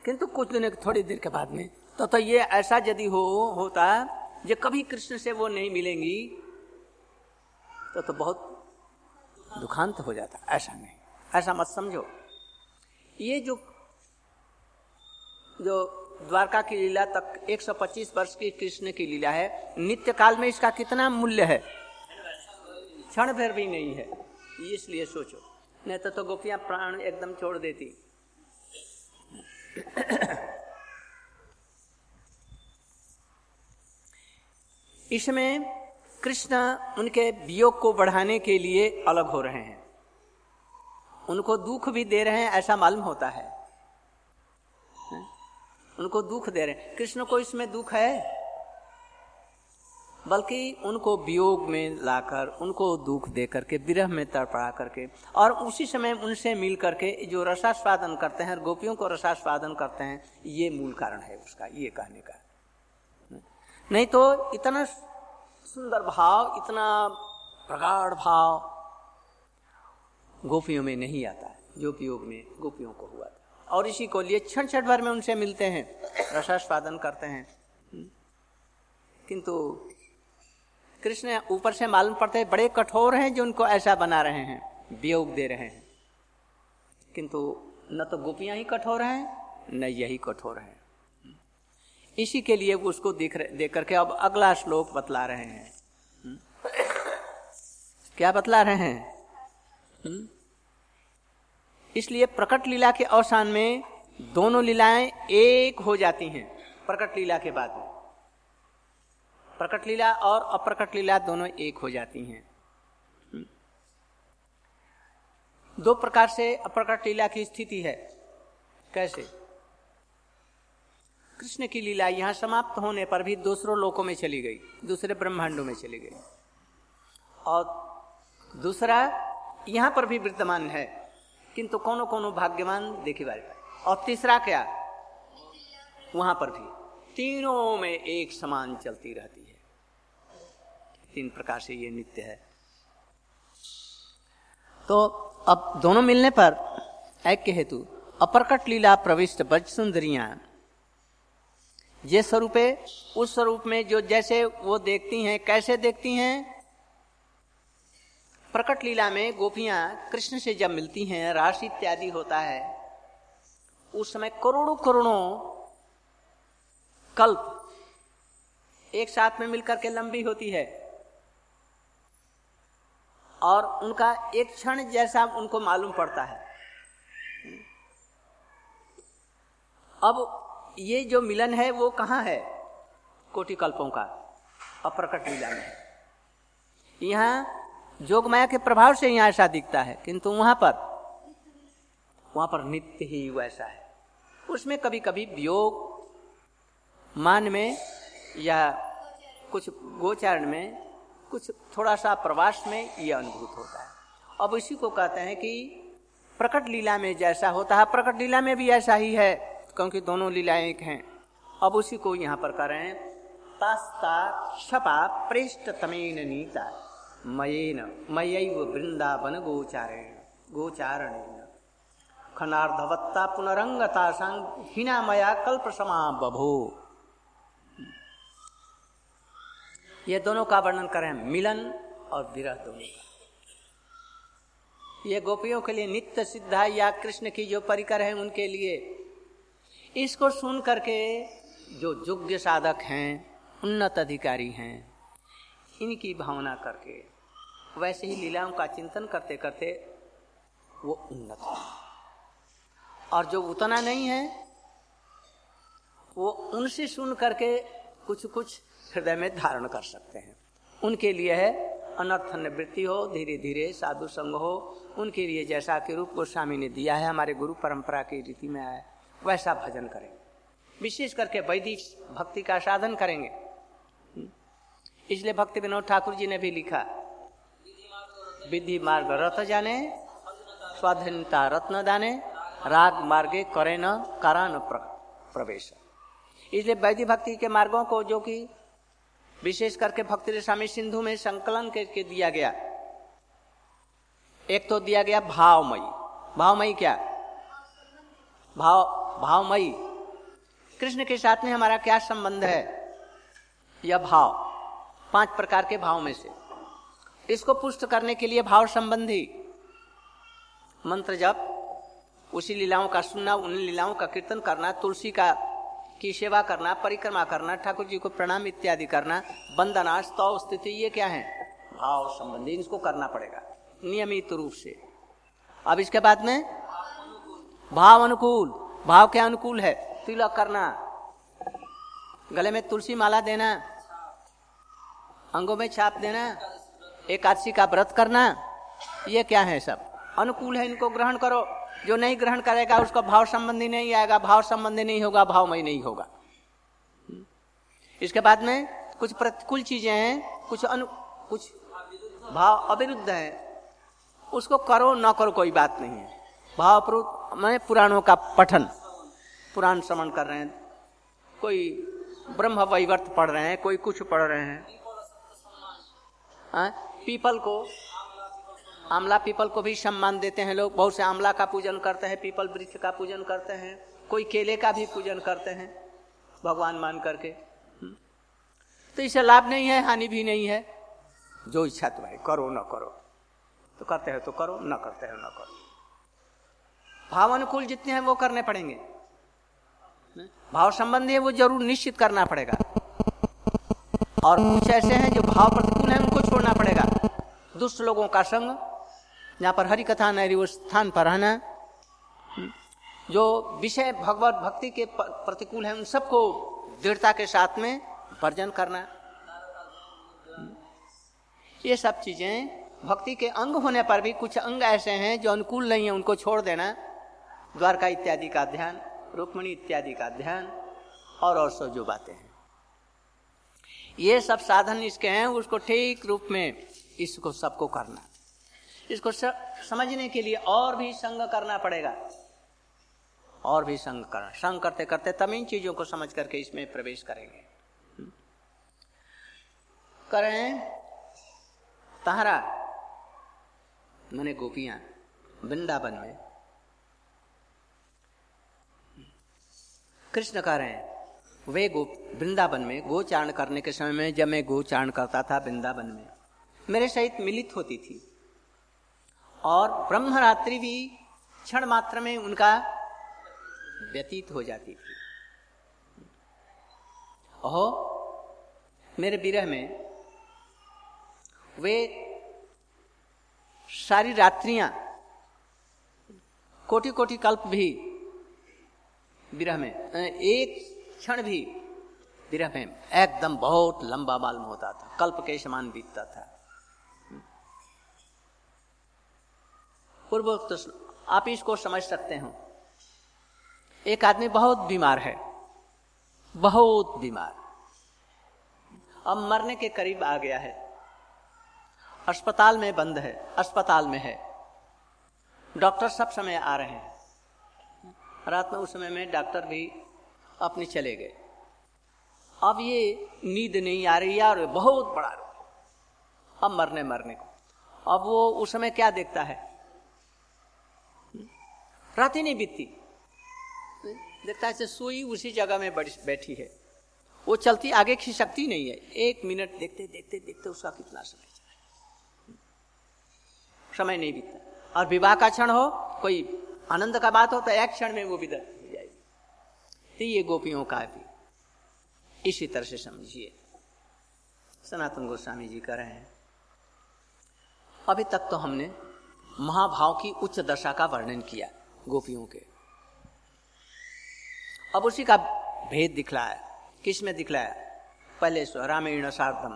किंतु कुछ दिन थोड़ी देर के बाद में तो तो ये ऐसा यदि हो होता जो कभी कृष्ण से वो नहीं मिलेंगी तो तो बहुत दुखांत हो जाता। ऐसा नहीं, ऐसा मत समझो। ये जो जो द्वारका की लीला तक एक सौ पच्चीस वर्ष की कृष्ण की लीला है, नित्य काल में इसका कितना मूल्य है, क्षण भर भी नहीं है। इसलिए सोचो, नहीं तो, तो गोपियां प्राण एकदम छोड़ देती। इसमें कृष्ण उनके वियोग को बढ़ाने के लिए अलग हो रहे हैं, उनको दुख भी दे रहे हैं ऐसा मालूम होता है, उनको दुख दे रहे हैं। कृष्ण को इसमें दुख है, बल्कि उनको वियोग में लाकर उनको दुख दे करके विरह में तड़पड़ा करके और उसी समय उनसे मिल करके जो रसास्वादन करते हैं, गोपियों को रसास्वादन करते हैं, ये मूल कारण है उसका, ये कहने का। नहीं तो इतना सुंदर भाव, इतना प्रगाढ़ भाव गोपियों में नहीं आता है जो वियोग में गोपियों को हुआ था। और इसी को लिए क्षण क्षण भर में उनसे मिलते हैं, रसास्वादन करते हैं, किंतु कृष्ण ऊपर से मालूम पड़ते हैं बड़े कठोर हैं जो उनको ऐसा बना रहे हैं, वियोग दे रहे हैं। किंतु न तो गोपियां ही कठोर हैं न यही कठोर हैं। इसी के लिए वो उसको देख देख करके अब अगला श्लोक बतला रहे हैं। क्या बतला रहे हैं? इसलिए प्रकट लीला के अवसान में दोनों लीलाएं एक हो जाती हैं। प्रकट लीला के बाद में प्रकट लीला और अप्रकट लीला दोनों एक हो जाती हैं। दो प्रकार से अप्रकट लीला की स्थिति है। कैसे? कृष्ण की लीला यहां समाप्त होने पर भी दूसरों लोकों में चली गई, दूसरे ब्रह्मांडों में चली गई, और दूसरा यहां पर भी विद्यमान है, किंतु कोनो कोनो भाग्यवान देखी बारी। और तीसरा क्या? वहां पर भी तीनों में एक समान चलती रहती है। तीन प्रकार से ये नित्य है। तो अब दोनों मिलने पर ऐक्य हेतु अप्रकट लीला प्रविष्ट ब्रज सुंदरियां ये स्वरूपे उस स्वरूप में जो जैसे वो देखती हैं, कैसे देखती हैं? प्रकट लीला में गोपियां कृष्ण से जब मिलती हैं, रास इत्यादि होता है, उस समय करोड़ों करोड़ों कल्प एक साथ में मिलकर के लंबी होती है, और उनका एक क्षण जैसा उनको मालूम पड़ता है। अब ये जो मिलन है वो कहाँ है? कोटि कल्पों का अप्रकट लीला में है। यहाँ जोगमाया के प्रभाव से यहाँ ऐसा दिखता है, किंतु वहां पर वहां पर नित्य ही वैसा है। उसमें कभी कभी वियोग मान में या कुछ गोचारण में, कुछ थोड़ा सा प्रवास में ये अनुभूत होता है। अब इसी को कहते हैं कि प्रकट लीला में जैसा होता है प्रकट लीला में भी ऐसा ही है, क्योंकि दोनों लीलाएं एक हैं। अब उसी को यहाँ पर कर रहे हैं। तास्ता क्षपा प्रेष्ट तमेन नीता मयेन मयैव वृंदावन गोचारेण गोचारणेन खनार्धवत्ता पुनरंगता संग हिना मया कल्प समा बभो। ये दोनों का वर्णन करें, मिलन और विरह दोनों का। ये गोपियों के लिए नित्य सिद्ध है, या कृष्ण की जो परिकर है उनके लिए। इसको सुन करके जो योग्य साधक हैं, उन्नत अधिकारी हैं, इनकी भावना करके वैसे ही लीलाओं का चिंतन करते करते वो उन्नत है। और जो उतना नहीं है वो उनसे सुन करके कुछ कुछ हृदय में धारण कर सकते हैं। उनके लिए है अनर्थ निवृत्ति हो, धीरे धीरे साधु संग हो। उनके लिए जैसा कि रूप गोस्वामी ने दिया है, हमारे गुरु परंपरा की रीति में आया, वैसा भजन करें। विशेष करके वैदिक भक्ति का साधन करेंगे। इसलिए भक्ति विनोद ठाकुर जी ने भी लिखा, विधि मार्ग रथ जाने स्वाधीनता रत्न दाने राग मार्गे करे न कारान प्रवेश। इसलिए वैदिक भक्ति के मार्गों को, जो कि विशेष करके भक्ति रसामी सिंधु में संकलन करके दिया गया, एक तो दिया गया भावमयी। भावमयी क्या? भाव भावमयी कृष्ण के साथ में हमारा क्या संबंध है? यह भाव, पांच प्रकार के भाव में से इसको पुष्ट करने के लिए भाव संबंधी मंत्र जप, उसी लीलाओं का सुनना, उन लीलाओं का कीर्तन करना, तुलसी का की सेवा करना, परिक्रमा करना, ठाकुर जी को प्रणाम इत्यादि करना, वंदना, स्तव, स्तुति, ये क्या है? भाव संबंधी। इसको करना पड़ेगा नियमित रूप से। अब इसके बाद में भाव अनुकूल। भाव क्या अनुकूल है? तिलक करना, गले में तुलसी माला देना, अंगों में छाप देना, एकादशी का व्रत करना, ये क्या है? सब अनुकूल है, इनको ग्रहण करो। जो नहीं ग्रहण करेगा उसका भाव संबंधी नहीं आएगा, भाव संबंधी नहीं होगा, भावमय नहीं होगा। इसके बाद में कुछ प्रतिकूल चीजें हैं, कुछ अनु कुछ भाव अविरुद्ध है, उसको करो न करो कोई बात नहीं है। भाव अप्रुत मैं पुराणों का पठन, पुराण श्रवण कर रहे हैं, कोई ब्रह्म वैवर्त पढ़ रहे हैं, कोई कुछ पढ़ रहे हैं। आ? पीपल को, आमला पीपल को भी सम्मान देते हैं लोग। बहुत से आमला का पूजन करते हैं, पीपल वृक्ष का पूजन करते हैं, कोई केले का भी पूजन करते हैं भगवान मान करके। तो इससे लाभ नहीं है, हानि भी नहीं है। जो इच्छा तो भाई करो न करो, तो करते हो तो करो, न करते हो न करो। भाव अनुकूल जितने हैं वो करने पड़ेंगे। भाव संबंधी है वो जरूर निश्चित करना पड़ेगा। और कुछ ऐसे हैं जो भाव प्रतिकूल हैं, उनको छोड़ना पड़ेगा। दुष्ट लोगों का संग, जहाँ पर हरि कथा नहीं वो स्थान पर रहना, जो विषय भगवत भक्ति के प्रतिकूल हैं उन सबको दृढ़ता के साथ में वर्जन करना। ये सब चीजें भक्ति के अंग होने पर भी कुछ अंग ऐसे हैं जो अनुकूल नहीं है, उनको छोड़ देना। द्वारका इत्यादि का ध्यान, रुक्मिणी इत्यादि का ध्यान, और और सब जो बातें हैं, ये सब साधन इसके हैं। उसको ठीक रूप में इसको सबको करना। इसको समझने के लिए और भी संग करना पड़ेगा, और भी संग करना। संग करते करते तब इन चीजों को समझ करके इसमें प्रवेश करेंगे। करें तारा मैंने गोपियां वृंदावन में, कृष्ण कह रहे हैं वे गो वृंदावन में गोचारण करने के समय में, जब मैं गोचारण करता था वृंदावन में, मेरे सहित मिलित होती थी। और ब्रह्मरात्रि भी क्षण मात्र में उनका व्यतीत हो जाती थी। ओहो, मेरे विरह में वे सारी रात्रियां, कोटि कोटि कल्प भी विरह में, एक क्षण भी विरह में एकदम बहुत लंबा मालूम होता था, कल्प के समान बीतता था। पूर्वोक्त आप इसको समझ सकते हो। एक आदमी बहुत बीमार है, बहुत बीमार, अब मरने के करीब आ गया है, अस्पताल में बंद है, अस्पताल में है, डॉक्टर सब समय आ रहे हैं। रात में उस समय में डॉक्टर भी अपने चले गए। अब ये नींद नहीं आ रही है और बहुत बड़ा रोग, अब मरने मरने को। अब वो उस समय क्या देखता है, रात ही नहीं बीतती, देखता है सुई उसी जगह में बैठी है, वो चलती आगे खिसकती नहीं है। एक मिनट देखते देखते देखते उसका कितना समय चला, समय नहीं बीतता। और विवाह का क्षण हो, कोई आनंद का बात हो, तो एक क्षण में वो विदा हो जाएगी। तो ये गोपियों का भी इसी तरह से समझिए। सनातन गोस्वामी जी कह रहे हैं, अभी तक तो हमने महाभाव की उच्च दशा का वर्णन किया गोपियों के। अब उसी का भेद दिखलाया। किसमें दिखलाया? पहले सो रामेण सार्धम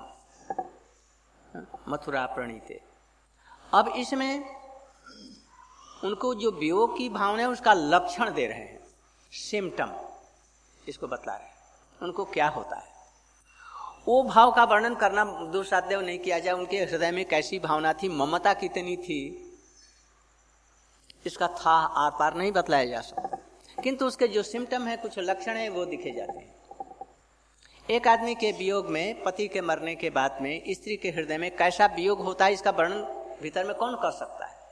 मथुरा प्रणीते। अब इसमें उनको जो वियोग की भावना है उसका लक्षण दे रहे हैं, सिम्टम इसको बतला रहे हैं उनको क्या होता है। वो भाव का वर्णन करना दुस्साध्य नहीं किया जाए। उनके हृदय में कैसी भावना थी, ममता कितनी थी, इसका था आर पार नहीं बतलाया जा सकता। किंतु उसके जो सिम्टम है, कुछ लक्षण है, वो दिखे जाते हैं। एक आदमी के वियोग में, पति के मरने के बाद में स्त्री के हृदय में कैसा वियोग होता है, इसका वर्णन भीतर में कौन कर सकता है।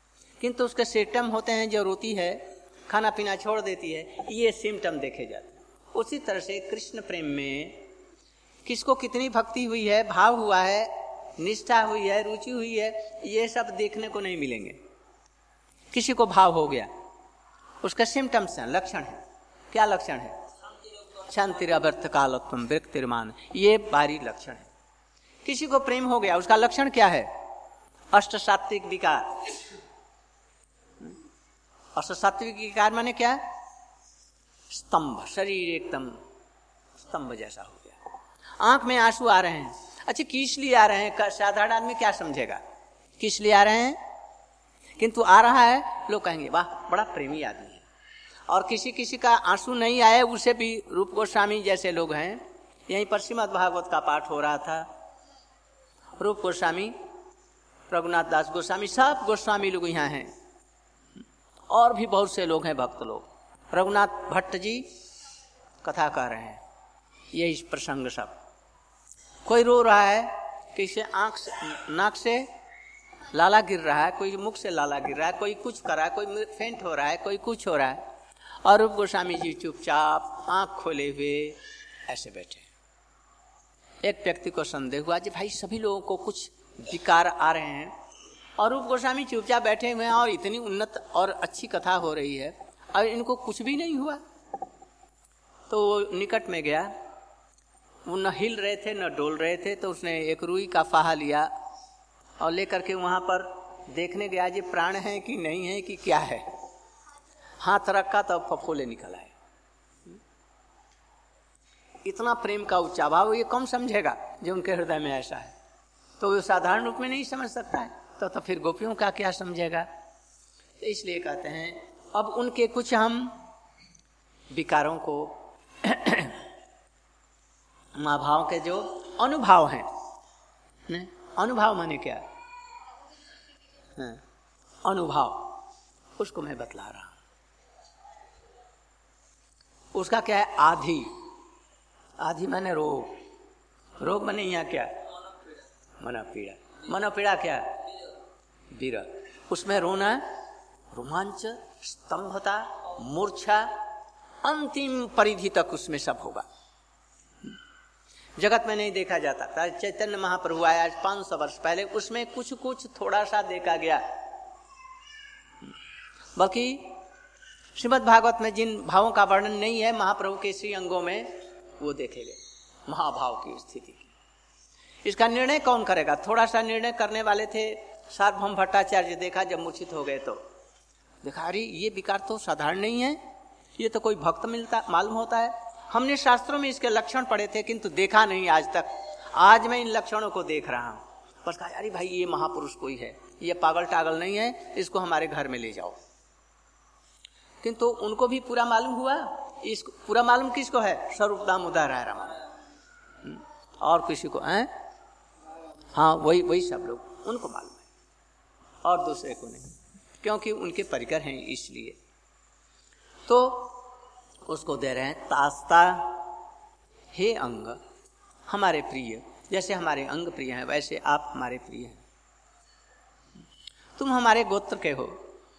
किंतु उसके सिम्टम होते हैं, जो रोती है, खाना पीना छोड़ देती है, ये सिम्टम देखे जाते हैं। उसी तरह से कृष्ण प्रेम में किसको कितनी भक्ति हुई है, भाव हुआ है, निष्ठा हुई है, रुचि हुई है, ये सब देखने को नहीं मिलेंगे। किसी को भाव हो गया, उसका सिम्टम्स है, लक्षण है। क्या लक्षण है? शांतिरवर्त कालत्वम व्यक्तिर्मान, ये बारी लक्षण है। किसी को प्रेम हो गया, उसका लक्षण क्या है? अष्ट सात्विक विकार। अष्ट सात्विक विकार माने क्या? स्तंभ, शरीर एकदम स्तंभ जैसा हो गया। आंख में आंसू आ रहे हैं। अच्छा, किस लिए आ रहे हैं? साधारण आदमी क्या समझेगा किस लिए आ रहे हैं, किंतु आ रहा है, लोग कहेंगे वाह बड़ा प्रेमी आदमी है। और किसी किसी का आंसू नहीं आए, उसे भी रूप गोस्वामी जैसे लोग हैं। यहीं पर श्रीमद् भागवत का पाठ हो रहा था। रूप गोस्वामी, रघुनाथ दास गोस्वामी, सब गोस्वामी लोग यहाँ हैं, और भी बहुत से लोग हैं, भक्त लोग। रघुनाथ भट्ट जी कथा कर रहे हैं, यही प्रसंग सब। कोई रो रहा है, किसी आंख से, नाक से लाला गिर रहा है, कोई मुख से लाला गिर रहा है, कोई कुछ कर रहा है, कोई फेंट हो रहा है, कोई कुछ हो रहा है, और रूप गोस्वामी जी चुपचाप आंख खोले हुए ऐसे बैठे। एक व्यक्ति को संदेह हुआ कि भाई सभी लोगों को कुछ विकार आ रहे हैं और रूप गोस्वामी चुपचाप बैठे हुए हैं, और इतनी उन्नत और अच्छी कथा हो रही है और इनको कुछ भी नहीं हुआ। तो वो निकट में गया, वो न हिल रहे थे न डोल रहे थे, तो उसने एक रुई का फाहा लिया और लेकर के वहां पर देखने गया जी प्राण है कि नहीं है कि क्या है। हाथ रखा तो फफोले निकल आए। इतना प्रेम का उच्चा भाव ये कौन समझेगा जो उनके हृदय में ऐसा है। तो वो साधारण रूप में नहीं समझ सकता है, तो, तो फिर गोपियों का क्या समझेगा। तो इसलिए कहते हैं अब उनके कुछ हम विकारों को महाभाव के जो अनुभाव हैं, ने? अनुभाव माने क्या? है? अनुभाव, उसको मैं बतला रहा हूं। उसका क्या है? आधि। आधि माने रोग। रोग माने यहाँ क्या? मनोपीड़ा। मनोपीड़ा क्या? विरह। उसमें रोना, रोमांच, स्तंभता, मूर्छा, अंतिम परिधि तक उसमें सब होगा। जगत में नहीं देखा जाता था। चैतन्य महाप्रभु आया आज पांच सौ वर्ष पहले, उसमें कुछ कुछ थोड़ा सा देखा गया। बाकी श्रीमद् भागवत में जिन भावों का वर्णन नहीं है महाप्रभु के श्री अंगों में, वो देखे गए महाभाव की स्थिति की। इसका निर्णय कौन करेगा? थोड़ा सा निर्णय करने वाले थे सार्वभौम भट्टाचार्य। देखा जब मूर्छित हो गए तो देखा अरे ये विकार तो साधारण नहीं है, ये तो कोई भक्त मिलता मालूम होता है। हमने शास्त्रों में इसके लक्षण पढ़े थे किंतु देखा नहीं आज तक। आज मैं इन लक्षणों को देख रहा हूं। बस कहा अरे भाई ये महापुरुष कोई है, ये पागल टागल नहीं है, इसको हमारे घर में ले जाओ। किंतु उनको भी पूरा मालूम हुआ। इसको पूरा मालूम किसको है? स्वरूप दामोदर राय रमन। और किसी को है? हाँ वही वही सब लोग, उनको मालूम है और दूसरे को नहीं, क्योंकि उनके परिकर हैं इसलिए। तो उसको दे रहे हैं तास्ता, हे अंग हमारे प्रिय, जैसे हमारे अंग प्रिय हैं वैसे आप हमारे प्रिय हैं। तुम हमारे गोत्र के हो।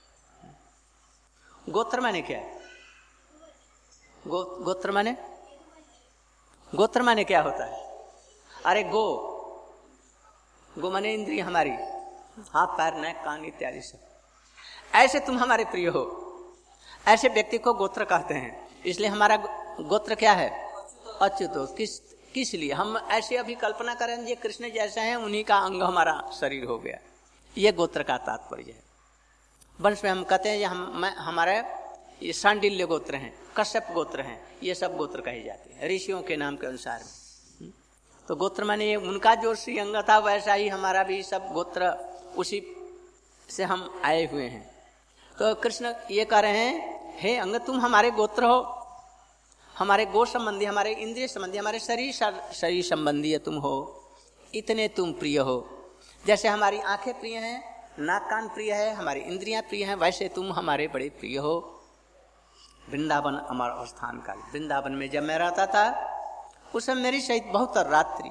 गोत्र माने क्या है? गो गोत्र माने गोत्र माने क्या होता है? अरे गो गो माने इंद्रिय हमारी, हाथ पैर नाक कान इत्यादि सब। ऐसे तुम हमारे प्रिय हो, ऐसे व्यक्ति को गोत्र कहते हैं। इसलिए हमारा गोत्र क्या है? अच्युत। किस किस लिए हम ऐसे अभी कल्पना करें ये कृष्ण जैसे हैं, उन्हीं का अंग हमारा शरीर हो गया। ये गोत्र का तात्पर्य है। वंश में हम कहते हैं ये हम हमारे ये सांडिल्य गोत्र हैं, कश्यप गोत्र हैं, ये सब गोत्र कहे जाते हैं ऋषियों के नाम के अनुसार। तो गोत्र माने उनका जो श्री अंग था वैसा ही हमारा भी सब गोत्र, उसी से हम आए हुए हैं। तो कृष्ण ये कह रहे हैं हे अंग तुम हमारे गोत्र हो, हमारे गो संबंधी, हमारे इंद्रिय संबंधी, हमारे शरीर शरीर संबंधी तुम हो। इतने तुम प्रिय हो। जैसे हमारी आंखें प्रिय हैं, नाक कान प्रिय है, हमारी इंद्रियां प्रिय हैं, वैसे तुम हमारे बड़े प्रिय हो। वृंदावन अमर अवस्थान काल। वृंदावन में जब मैं रहता था उस समय मेरी सहित बहुत रात्रि,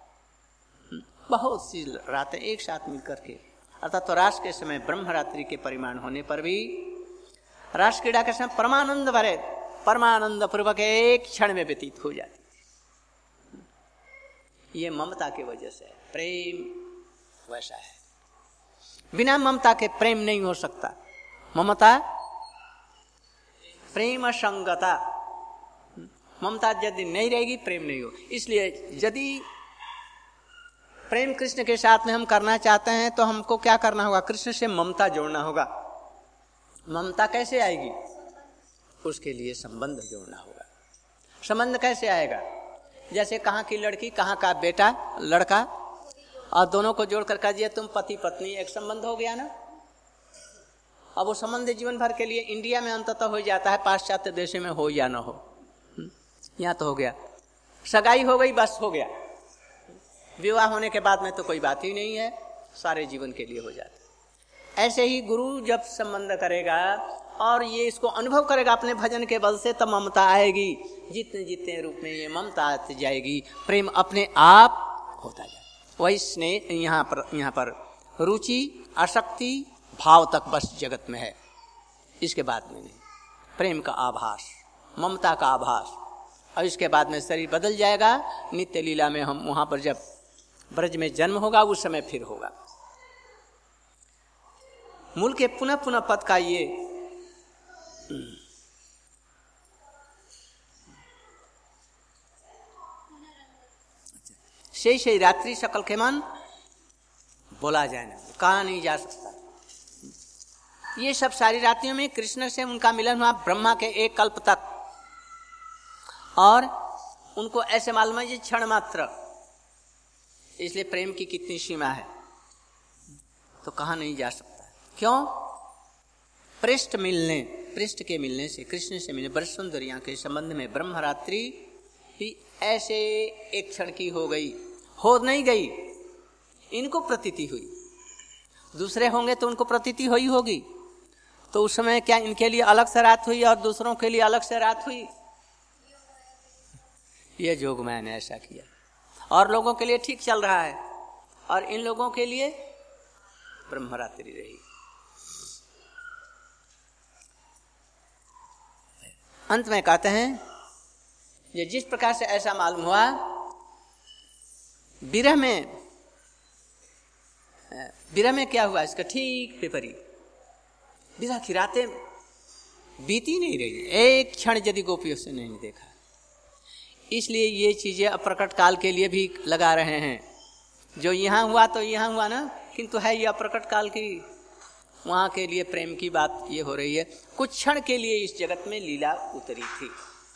बहुत सी रातें एक साथ मिलकर के, अर्थात तो रास के समय ब्रह्म रात्रि के परिमाण होने पर भी, रास क्रीड़ा के समय परमानंद भरे परमानंद पूर्वक एक क्षण में व्यतीत हो जाती थी। ये ममता की वजह से प्रेम वैसा है। बिना ममता के प्रेम नहीं हो सकता। ममता प्रेम संगता, ममता यदि नहीं रहेगी प्रेम नहीं हो। इसलिए यदि प्रेम कृष्ण के साथ में हम करना चाहते हैं तो हमको क्या करना होगा? कृष्ण से ममता जोड़ना होगा। ममता कैसे आएगी? उसके लिए संबंध जोड़ना होगा। संबंध कैसे आएगा? जैसे कहाँ की लड़की, कहाँ का बेटा लड़का, और दोनों को जोड़ कर कह दिया तुम पति पत्नी, एक संबंध हो गया ना। अब वो संबंध जीवन भर के लिए इंडिया में अंततः हो जाता है, पाश्चात्य देशों में हो या ना हो। यहाँ तो हो गया, सगाई हो गई, बस हो गया। विवाह होने के बाद में तो कोई बात ही नहीं है, सारे जीवन के लिए हो जाता है। ऐसे ही गुरु जब संबंध करेगा और ये इसको अनुभव करेगा अपने भजन के बल से, तब ममता आएगी। जितने जितने रूप में ये ममता आती जाएगी, प्रेम अपने आप होता जाएगा। वही स्नेह यहाँ पर यहाँ पर रुचि, आसक्ति, भाव तक बस जगत में है, इसके बाद में नहीं। प्रेम का आभास, ममता का आभास, और इसके बाद में शरीर बदल जाएगा। नित्य लीला में हम वहां पर जब ब्रज में जन्म होगा उस समय फिर होगा। मूल के पुनः पुनः पद का ये शेष रात्रि सकल के मन बोला जाए ना, कहा नहीं जा सकता। ये सब सारी रात्रियों में कृष्ण से उनका मिलन हुआ ब्रह्मा के एक कल्प तक, और उनको ऐसे मालूम है ये क्षण मात्र। इसलिए प्रेम की कितनी सीमा है तो कहा नहीं जा सकता। क्यों? पृष्ठ मिलने, पृष्ठ के मिलने से, कृष्ण से मिलने, ब्रज सुंदरियां के संबंध में ब्रह्मरात्रि भी ऐसे एक क्षण की हो गई, हो नहीं गई, इनको प्रतीति हुई। दूसरे होंगे तो उनको प्रतीति हुई होगी, तो उस समय क्या इनके लिए अलग से रात हुई और दूसरों के लिए अलग से रात हुई? ये जोगमाया ने ऐसा किया, और लोगों के लिए ठीक चल रहा है, और इन लोगों के लिए ब्रह्मरात्रि रही। अंत में कहते हैं ये जिस प्रकार से ऐसा मालूम हुआ, विरह में विरह में क्या हुआ इसका ठीक विपरीत। विरह की रातें बीती नहीं रही, एक क्षण यदि गोपियों से नहीं देखा। इसलिए ये चीजें अप्रकट काल के लिए भी लगा रहे हैं। जो यहाँ हुआ तो यहाँ हुआ ना, किंतु है ये अप्रकट काल की, वहां के लिए प्रेम की बात ये हो रही है। कुछ क्षण के लिए इस जगत में लीला उतरी थी,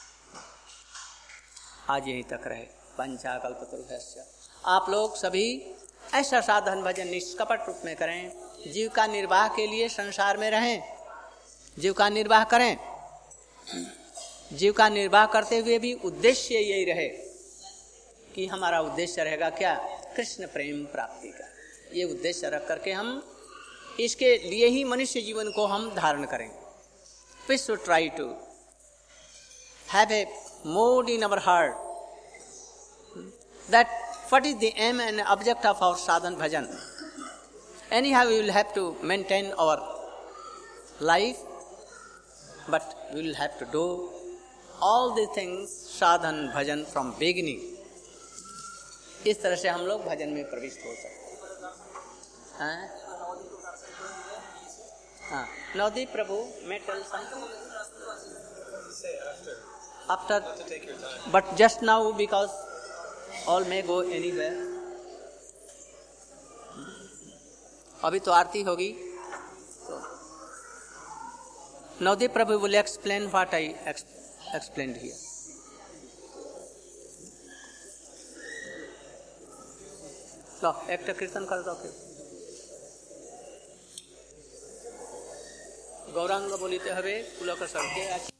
आज यहीं तक रहे। पंचाकल्पतरुभ्यश्च। आप लोग सभी ऐसा साधन भजन निष्कपट रूप में करें, जीव का निर्वाह के लिए संसार में रहें, जीव का निर्वाह करें। जीव का निर्वाह करते हुए भी उद्देश्य यही रहे कि हमारा उद्देश्य रहेगा क्या? कृष्ण प्रेम प्राप्ति का। ये उद्देश्य रख करके हम इसके लिए ही मनुष्य जीवन को हम धारण करेंगे। We should try to have a mode in our heart that what is the aim and object of our sadhan bhajan. Anyhow, we will have to maintain our life, but we will have to do all the things sadhan bhajan from beginning. इस तरह से हम लोग भजन में प्रविष्ट हो सकते हैं। हाँ, नवदीप प्रभु may tell something after, but just now because all may go anywhere. अभी तो आरती होगी, तो नवदीप प्रभु will explain what I explained here. लो एक कीर्तन कर दो। फिर गौरांग बोलिते हवे पुलक सड़के।